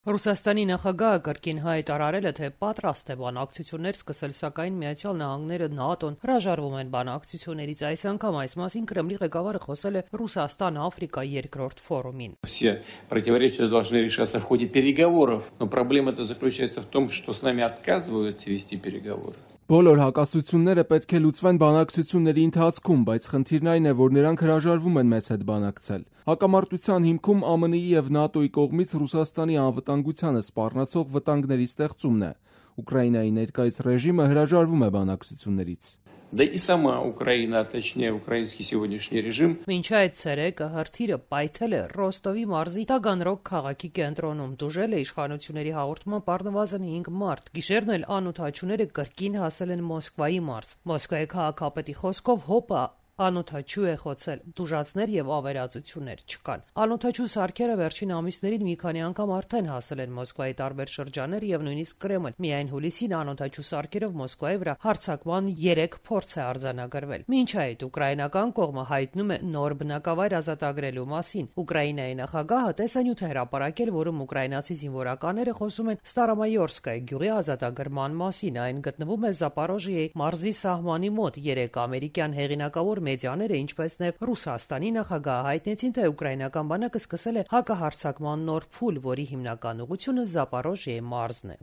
Ռուսաստանի նախագահը կրկին հայտարարել է, թե պատրաստ է բանակցություններ սկսել, սակայն Միացյալ Նահանգները, ՆԱՏՕ-ն հրաժարվում են բանակցություններից։ Այս անգամ այս մասին Կրեմլի ղեկավարը խոսել է Ռուսաստան-Աֆրիկա երկրորդ ֆորումին։ Все противоречия должны решаться в ходе переговоров, но проблема-то заключается в том, что с нами отказываются вести переговоры. Բոլոր հակասությունները պետք է լուծվեն բանակցությունների ընթացքում, բայց խնդիրն այն է, որ նրանք հրաժարվում են մեզ հետ բանակցել։ Հակամարտության հիմքում ԱՄՆ-ի եւ ՆԱՏՕ-ի կողմից Ռուսաստանի անվտանգությանը սպառնացող վտանգների ստեղծումն է։ Ուկրաինայի ներկայիս ռեժիմը հրաժարվում է բանակցություններից։ Да и сама Украина, а точнее украинский сегодняшний режим. Մինչ այդ ցերեկը հրթիռը պայթել է Ռոստովի մարզի Տագանրոգ քաղաքի կենտրոնում, դուժել է իշխանությունների հաղորդմամբ առնվազն 5 մարդ։ Գիշերն էլ անօթաչուները կրկին հասել են Մոսկվայի մարզ։ Մոսկվայի քաղաքապետի խոսքով հոպը անօթաչու է խոցել, դուժացներ եւ ավերածություններ չկան։ Անօթաչու սարքերը վերջին ամիսներին մի քանի անգամ արդեն հասել են Մոսկվայի տարբեր շրջաններ եւ նույնիսկ Կրեմլ։ Միայն հուլիսին անօթաչու սարքերով Մոսկվայի վրա հարձակման 3 փորձ է արձանագրվել։ Մինչ այդ ուկրաինական կողմը հայտնում է նոր բնակավայր ազատագրելու մասին։ Ուկրաինայի նախագահը տեսանյութ է հրապարակել, որում ուկրաինացի զինվորականները խոսում են Ստարամայորսկայ գյուղի ազատագրման մասին։ Այն գտնվում է Զապորոժիեի մարզի սահմանի մոտ։ 3 ամերիկյան հեղինակավոր մեդիաները, ինչպես նաև Ռուսաստանի նախագահը հայտնեցին, թե ուկրաինական բանակը սկսել է հակահարձակման նոր փուլ, որի հիմնական ուղղությունը Զապորոժիեի մարզն է։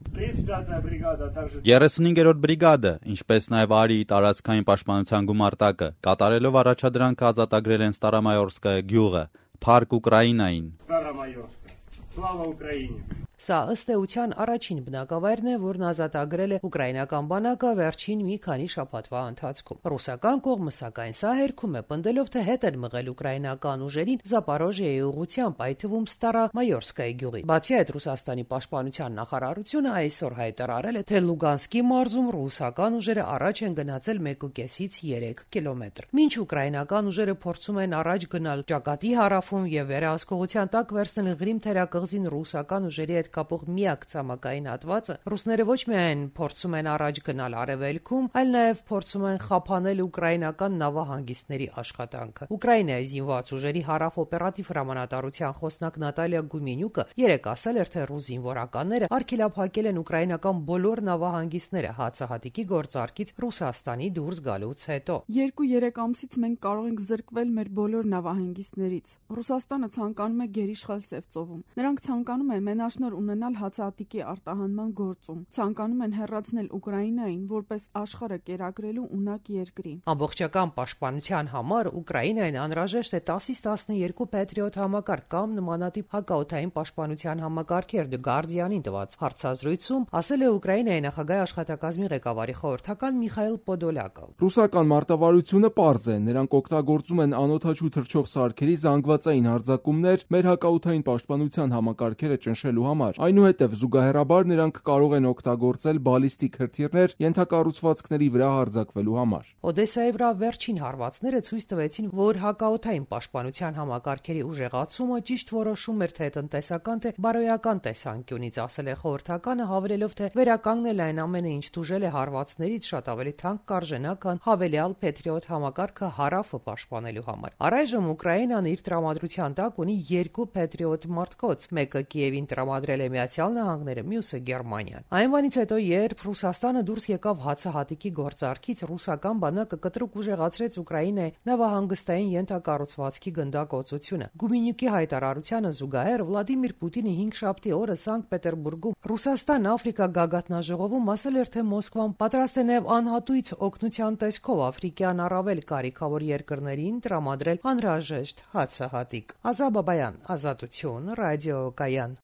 35-րդ բրիգադը, ինչպես նաև Արիի տարածքային պաշտպանության գումարտակը, կատարելով առաջադրանքը ազատագրել են Ստարամայորսկայ գյուղը, Փարք Ուկրաինային։ Слава Украине! Սա ըստ էության առաջին բնակավայրն է, որն ազատագրել է ուկրաինական բանակը վերջին մի քանի շաբաթվա ընթացքում։ Ռուսական կողմը սակայն սա հերքում է, պնդելով, թե հետ են մղել ուկրաինական ուժերին Զապորոժիեի ուղղությամբ, այդ թվում Ստարամայորսկայի գյուղի։ Բացի այդ, Ռուսաստանի պաշտպանության նախարարությունը այսօր հայտարարել է, թե Լուգանսկի մարզում ռուսական ուժերը առաջ են գնացել 1.5-ից 3 կիլոմետր։ Մինչ ուկրաինական ուժերը փորձում են առաջ գնալ ճակատի հարավում եւ վերահսկողության տակ վերցնել Ղրիմ թերակղզին ռուսական ուժերի հետ կապող միակ ցամաքային հատվածը, ռուսները ոչ միայն փորձում են առաջ գնալ արևելքում, այլ նաև փորձում են խափանել ուկրաինական նավահանգիստների աշխատանքը։ Ուկրաինայի զինված ուժերի հարավ օպերատիվ հրամանատարության խոսնակ Նատալիա Գումենյուկը երեկ ասել էր, թե ռուս զինվորականները արգելափակել են ուկրաինական բոլոր նավահանգիստները հացահատիկի գործարքից Ռուսաստանի դուրս գալուց հետո։ 2-3 ամսից մենք կարող ենք զրկվել մեր բոլոր նավահանգիստներից։ Ռուսաստանը ցանկանում է գերիշխել Սևծովում։ Նրանք ցանկանում են մենաշնոր ունենալ հացահատիկի արտահանման գործում, ցանկանում են հեռացնել Ուկրաինային որպես աշխարհը կերակրելու ունակ երկրի։ Ամբողջական պաշտպանության համար Ուկրաինային անհրաժեշտ է 10-ից 12 Patriot համակարգ կամ նմանատիպ հակաօդային պաշտպանության համակարգեր, The Guardian-ին տված հարցազրույցում ասել է Ուկրաինայի նախագահի աշխատակազմի ղեկավարի խորհրդական Միխայիլ Պոդոլյակը։ Ռուսական մարտավարությունը պարզ է, նրանք օգտագործում են անօթաչու թռչող սարքերի զանգվածային հարձակումներ մեր հակաօդային պաշտպանության համակարգերը ճնշելու համար։ Այնուհետև զուգահեռաբար նրանք կարող են օգտագործել բալիստիկ հրթիռներ ենթակառուցվածքների վրա հարձակվելու համար։ Օդեսայի վրա վերջին հարվածները ցույց տվեցին, որ հակաօդային պաշտպանության համակարգերի ուժեղացումը ճիշտ որոշում էր թե տնտեսական, թե բարոյական տեսանկյունից, ասել է խորհրդականը, հավելելով, թե վերականգնել այն ամենը, ինչ դուժել է հարվածներից, շատ ավելի թանկ կարժենա, քան հավելյալ Patriot համակարգը հարավը պաշտպանելու համար։ Առայժմ Ուկրաինան իր տրամադրության տակ ունի 2 Patriot մարտկոց, մեկը Կիևին տրամադրել է Միացյալ Նահանգները, մյուսը Գերմանիան։ Այնվանից հետո, երբ Ռուսաստանը դուրս եկավ հացահատիկի գործարքից, ռուսական բանակը կտրուկ ուժեղացրեց Ուկրաինայի նավահանգստային ենթակառուցվածքի գնդակոծությունը։ Գումենյուկի հայտարարությանը զուգահեռ Վլադիմիր Պուտինը 5-շաբթի օրը Սանկտ Պետերբուրգում Ռուսաստան-Աֆրիկա գագաթնաժողովում ասել էր, թե Մոսկվան պատրաստ է նաև անհատույց օգնության տեսքով աֆրիկյան առավել կարիքավոր երկրներին տրամադրել անհրաժեշտ հացահատիկ։ Ազա Բաբայան, Ազատություն, Ռադիո Կայան։